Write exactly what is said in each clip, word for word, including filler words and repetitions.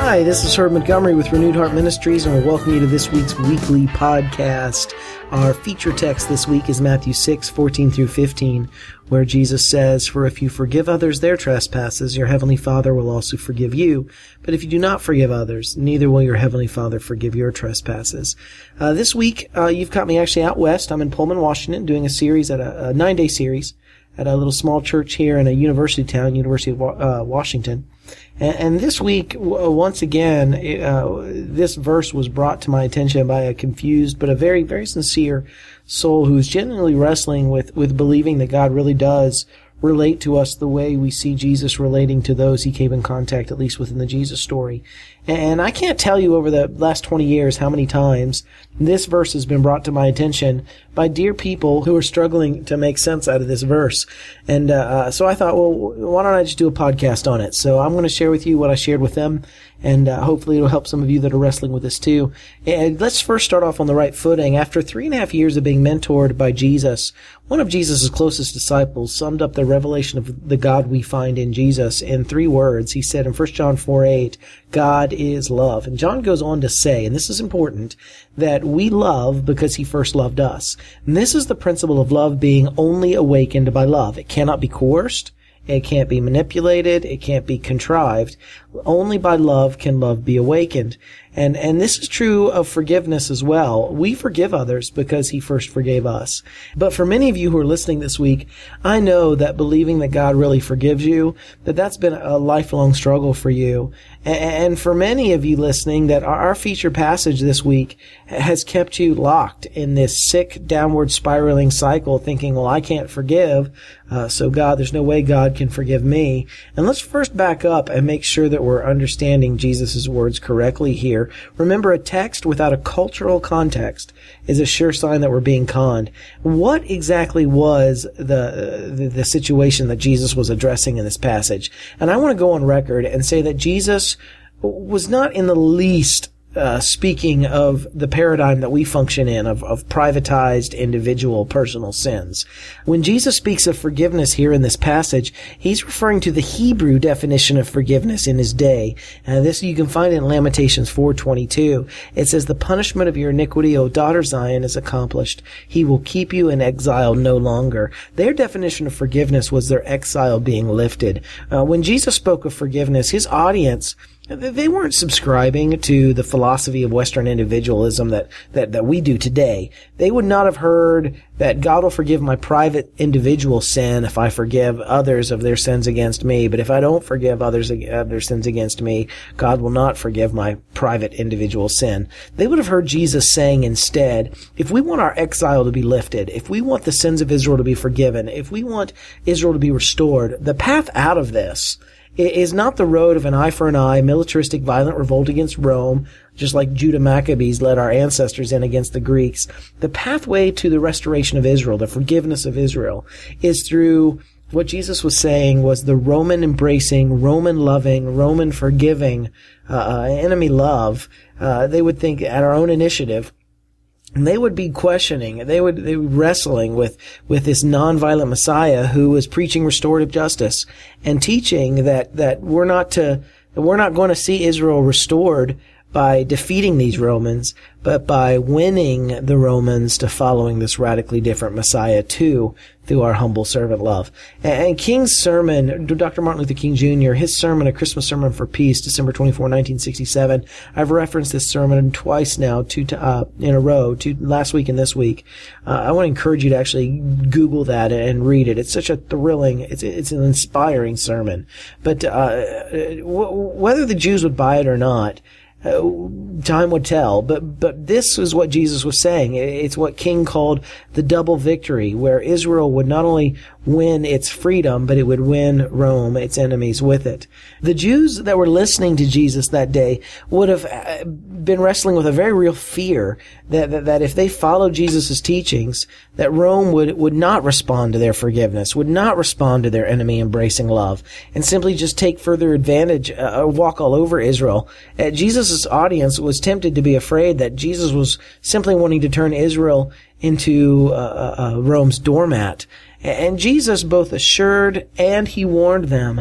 Hi, this is Herb Montgomery with Renewed Heart Ministries, and we'll welcome you to this week's weekly podcast. Our feature text this week is Matthew six, fourteen through fifteen, where Jesus says, "For if you forgive others their trespasses, your heavenly Father will also forgive you. But if you do not forgive others, neither will your heavenly Father forgive your trespasses." Uh, this week, uh, you've got me actually out west. I'm in Pullman, Washington, doing a series, at a, a nine-day series at a little small church here in a university town, University of uh, Washington. And, and this week, w- once again, uh, this verse was brought to my attention by a confused but a very, very sincere soul who's genuinely wrestling with, with believing that God really does relate to us the way we see Jesus relating to those he came in contact, at least within the Jesus story. And I can't tell you over the last twenty years how many times this verse has been brought to my attention by dear people who are struggling to make sense out of this verse. And uh, so I thought, well, why don't I just do a podcast on it? So I'm going to share with you what I shared with them, and uh, hopefully it'll help some of you that are wrestling with this too. And let's first start off on the right footing. After three and a half years of being mentored by Jesus, one of Jesus' closest disciples summed up the revelation of the God we find in Jesus in three words. He said in First John four eight, God is love. And John goes on to say, and this is important, that we love because he first loved us. And this is the principle of love being only awakened by love. It cannot be coerced. It can't be manipulated. It can't be contrived. Only by love can love be awakened. And, and this is true of forgiveness as well. We forgive others because he first forgave us. But for many of you who are listening this week, I know that believing that God really forgives you, that that's been a lifelong struggle for you. And for many of you listening, that our feature passage this week has kept you locked in this sick downward spiraling cycle, thinking, well, I can't forgive, uh, so God, there's no way God can forgive me. And let's first back up and make sure that we're understanding Jesus' words correctly here. Remember, a text without a cultural context is a sure sign that we're being conned. What exactly was the, the, the situation that Jesus was addressing in this passage? And I want to go on record and say that Jesus was not in the least Uh, speaking of the paradigm that we function in, of, of privatized individual personal sins. When Jesus speaks of forgiveness here in this passage, he's referring to the Hebrew definition of forgiveness in his day. And this you can find in Lamentations four twenty-two. It says, "The punishment of your iniquity, O daughter Zion, is accomplished. He will keep you in exile no longer." Their definition of forgiveness was their exile being lifted. Uh, when Jesus spoke of forgiveness, his audience, they weren't subscribing to the philosophy of Western individualism that, that, that we do today. They would not have heard that God will forgive my private individual sin if I forgive others of their sins against me. But if I don't forgive others of their sins against me, God will not forgive my private individual sin. They would have heard Jesus saying instead, if we want our exile to be lifted, if we want the sins of Israel to be forgiven, if we want Israel to be restored, the path out of this is not the road of an eye for an eye, militaristic, violent revolt against Rome, just like Judah Maccabees led our ancestors in against the Greeks. The pathway to the restoration of Israel, the forgiveness of Israel, is through what Jesus was saying was the Roman embracing, Roman loving, Roman forgiving, uh, enemy love. Uh, they would think at our own initiative. And they would be questioning, they would, they would be wrestling with, with this nonviolent Messiah who was preaching restorative justice and teaching that, that we're not to, that we're not going to see Israel restored by defeating these Romans, but by winning the Romans to following this radically different Messiah too, through our humble servant love. And King's sermon, Doctor Martin Luther King Junior, his sermon, A Christmas Sermon for Peace, December twenty-fourth, nineteen sixty-seven, I've referenced this sermon twice now, two uh, in a row, two last week and this week. Uh, I want to encourage you to actually Google that and read it. It's such a thrilling, it's it's an inspiring sermon. But uh, w- whether the Jews would buy it or not, Uh, time would tell, but but this is what Jesus was saying. It's what King called the double victory, where Israel would not only win its freedom, but it would win Rome, its enemies, with it. The Jews that were listening to Jesus that day would have been wrestling with a very real fear that that, that if they followed Jesus' teachings, that Rome would would not respond to their forgiveness, would not respond to their enemy-embracing love, and simply just take further advantage, uh, walk all over Israel. Uh, Jesus' audience was tempted to be afraid that Jesus was simply wanting to turn Israel into uh, uh, Rome's doormat. And Jesus both assured and he warned them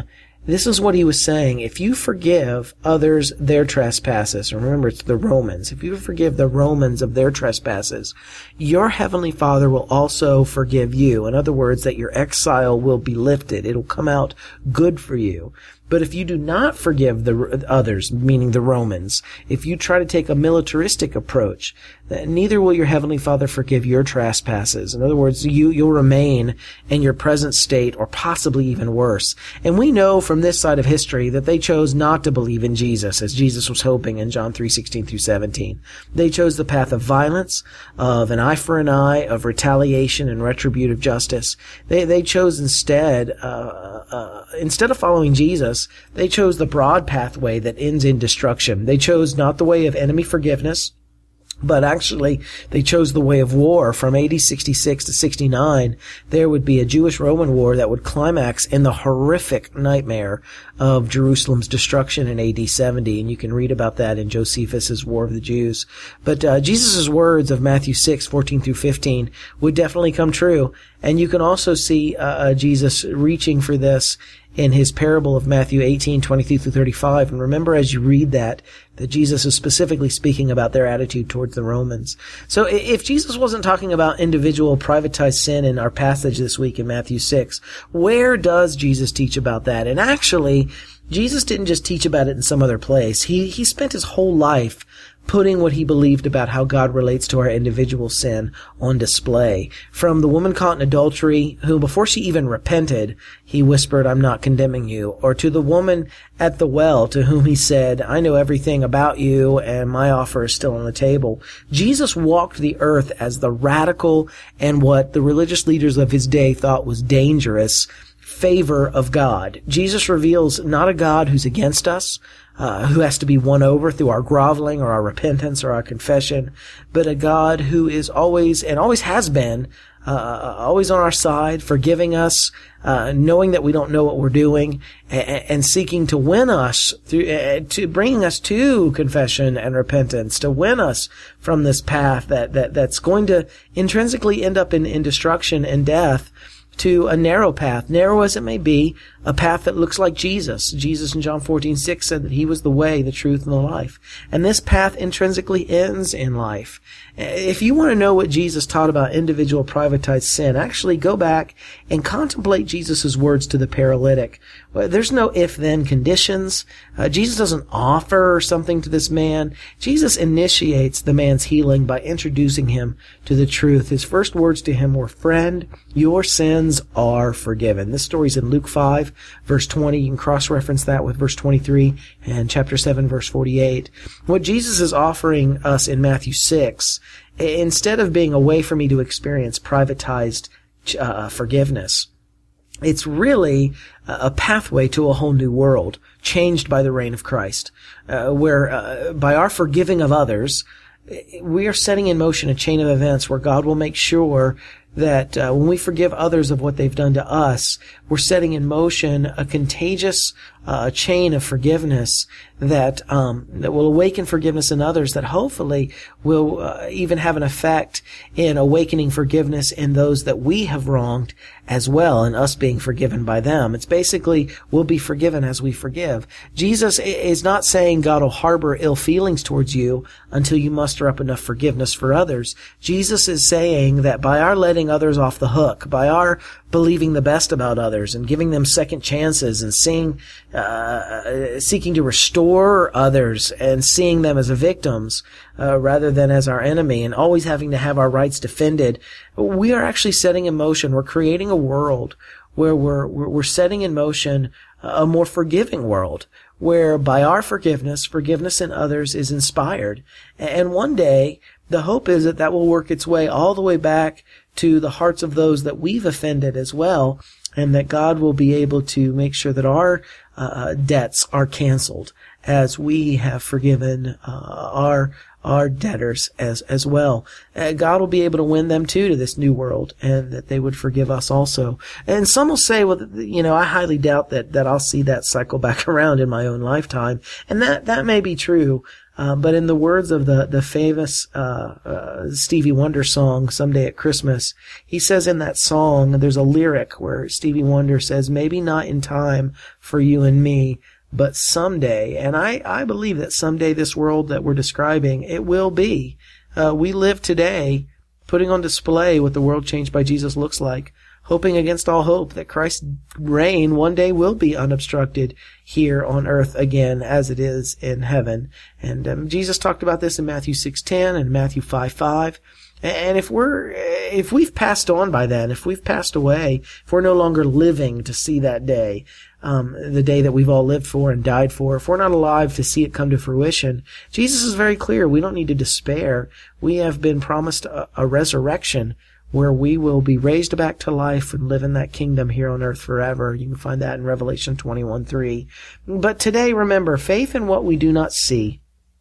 This is what he was saying. If you forgive others their trespasses, remember it's the Romans, if you forgive the Romans of their trespasses, your heavenly Father will also forgive you. In other words, that your exile will be lifted. It'll come out good for you. But if you do not forgive the others, meaning the Romans, if you try to take a militaristic approach, then neither will your heavenly Father forgive your trespasses. In other words, you, you'll remain in your present state, or possibly even worse. And we know from this side of history that they chose not to believe in Jesus, as Jesus was hoping in John three sixteen through seventeen. They chose the path of violence, of an eye for an eye, of retaliation and retributive justice. They, they chose instead, uh, uh, instead of following Jesus, they chose the broad pathway that ends in destruction. They chose not the way of enemy forgiveness, but actually they chose the way of war. From A D sixty-six to sixty-nine, there would be a Jewish-Roman war that would climax in the horrific nightmare of Jerusalem's destruction in A D seventy, and you can read about that in Josephus's War of the Jews. But uh, Jesus' words of Matthew six fourteen through fifteen would definitely come true, and you can also see uh, Jesus reaching for this in his parable of Matthew eighteen twenty-two through thirty-five. And remember, as you read that, that Jesus is specifically speaking about their attitude towards the Romans. So if Jesus wasn't talking about individual privatized sin in our passage this week in Matthew six, where does Jesus teach about that? And actually, Jesus didn't just teach about it in some other place. He, he spent his whole life putting what he believed about how God relates to our individual sin on display. From the woman caught in adultery, who before she even repented, he whispered, "I'm not condemning you," or to the woman at the well, to whom he said, "I know everything about you, and my offer is still on the table." Jesus walked the earth as the radical and what the religious leaders of his day thought was dangerous favor of God. Jesus reveals not a God who's against us, Uh, who has to be won over through our groveling or our repentance or our confession, but a God who is always, and always has been, uh, always on our side, forgiving us, uh, knowing that we don't know what we're doing, and, and seeking to win us through, uh, to bringing us to confession and repentance, to win us from this path that, that, that's going to intrinsically end up in, in destruction and death, to a narrow path, narrow as it may be, a path that looks like Jesus. Jesus in John fourteen six said that he was the way, the truth, and the life. And this path intrinsically ends in life. If you want to know what Jesus taught about individual privatized sin, actually go back and contemplate Jesus' words to the paralytic. Well, there's no if-then conditions. Uh, Jesus doesn't offer something to this man. Jesus initiates the man's healing by introducing him to the truth. His first words to him were, "Friend, your sins are forgiven." This story's in Luke five, verse twenty. You can cross-reference that with verse twenty-three and chapter seven, verse forty-eight. What Jesus is offering us in Matthew six, instead of being a way for me to experience privatized uh, forgiveness, it's really a pathway to a whole new world, changed by the reign of Christ, uh, where uh, by our forgiving of others, we are setting in motion a chain of events where God will make sure that uh, when we forgive others of what they've done to us, we're setting in motion a contagious uh, chain of forgiveness that um, that will awaken forgiveness in others, that hopefully will uh, even have an effect in awakening forgiveness in those that we have wronged as well, and us being forgiven by them. It's basically, we'll be forgiven as we forgive. Jesus is not saying God will harbor ill feelings towards you until you muster up enough forgiveness for others. Jesus is saying that by our letting others off the hook, by our believing the best about others and giving them second chances and seeing, uh, seeking to restore others and seeing them as victims, uh, rather than as our enemy, and always having to have our rights defended, we are actually setting in motion, we're creating a world where we're, we're, we're setting in motion a more forgiving world, where by our forgiveness, forgiveness in others is inspired. And one day, the hope is that that will work its way all the way back to the hearts of those that we've offended as well, and that God will be able to make sure that our uh, debts are canceled as we have forgiven uh, our our debtors as as well. Uh, God will be able to win them too to this new world, and that they would forgive us also. And some will say, well, you know, I highly doubt that that I'll see that cycle back around in my own lifetime, and that that may be true. Uh, but in the words of the, the famous uh, uh, Stevie Wonder song, Someday at Christmas, he says in that song, there's a lyric where Stevie Wonder says, maybe not in time for you and me, but someday. And I, I believe that someday this world that we're describing, it will be. Uh, we live today putting on display what the world changed by Jesus looks like, hoping against all hope that Christ's reign one day will be unobstructed here on earth again as it is in heaven. And um, Jesus talked about this in Matthew six ten and Matthew five five. And if we're, if we've passed on by then, if we've passed away, if we're no longer living to see that day, um, the day that we've all lived for and died for, if we're not alive to see it come to fruition, Jesus is very clear. We don't need to despair. We have been promised a, a resurrection where we will be raised back to life and live in that kingdom here on earth forever. You can find that in Revelation twenty-one three. But today, remember, faith in what we do not see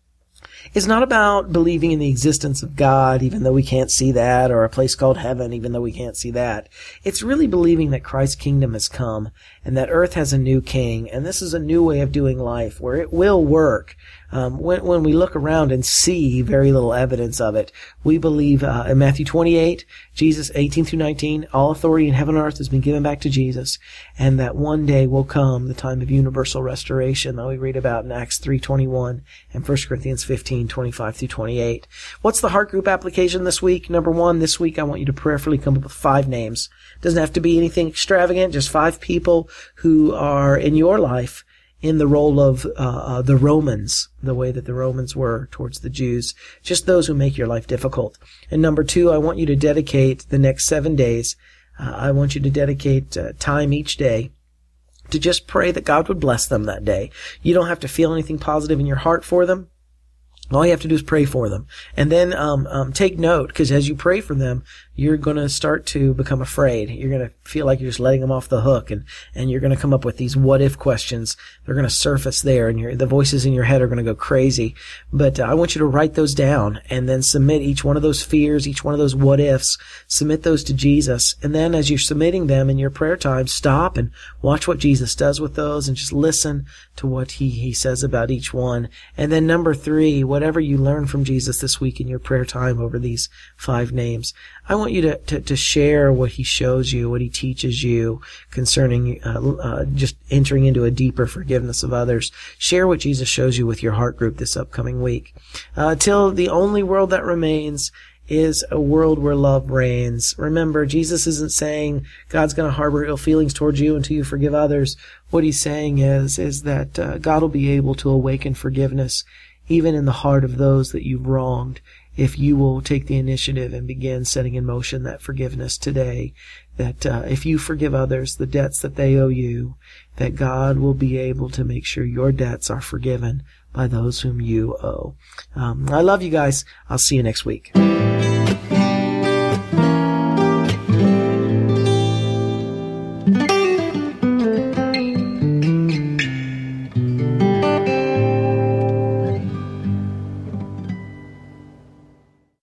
is not about believing in the existence of God, even though we can't see that, or a place called heaven, even though we can't see that. It's really believing that Christ's kingdom has come and that earth has a new king, and this is a new way of doing life where it will work. Um, when, when we look around and see very little evidence of it, we believe uh, in Matthew twenty-eight, Jesus eighteen through nineteen, all authority in heaven and earth has been given back to Jesus, and that one day will come the time of universal restoration that we read about in Acts three twenty-one and First Corinthians fifteen twenty-five through twenty-eight. What's the heart group application this week? Number one, this week I want you to prayerfully come up with five names. Doesn't have to be anything extravagant, just five people who are in your life in the role of uh, uh, the Romans, the way that the Romans were towards the Jews, just those who make your life difficult. And number two, I want you to dedicate the next seven days. Uh, I want you to dedicate uh, time each day to just pray that God would bless them that day. You don't have to feel anything positive in your heart for them. All you have to do is pray for them. And then um, um take note, because as you pray for them, you're going to start to become afraid. You're going to feel like you're just letting them off the hook, and, and you're going to come up with these what-if questions. They're going to surface there, and your, the voices in your head are going to go crazy. But uh, I want you to write those down and then submit each one of those fears, each one of those what-ifs, submit those to Jesus. And then as you're submitting them in your prayer time, stop and watch what Jesus does with those and just listen to what he, he says about each one. And then number three, whatever you learn from Jesus this week in your prayer time over these five names, I want you to, to, to share what he shows you, what he teaches you concerning uh, uh, just entering into a deeper forgiveness of others. Share what Jesus shows you with your heart group this upcoming week. Uh, till the only world that remains is a world where love reigns. Remember, Jesus isn't saying God's going to harbor ill feelings towards you until you forgive others. What he's saying is, is that uh, God will be able to awaken forgiveness even in the heart of those that you've wronged, if you will take the initiative and begin setting in motion that forgiveness today. That uh, if you forgive others the debts that they owe you, that God will be able to make sure your debts are forgiven by those whom you owe. Um, I love you guys. I'll see you next week.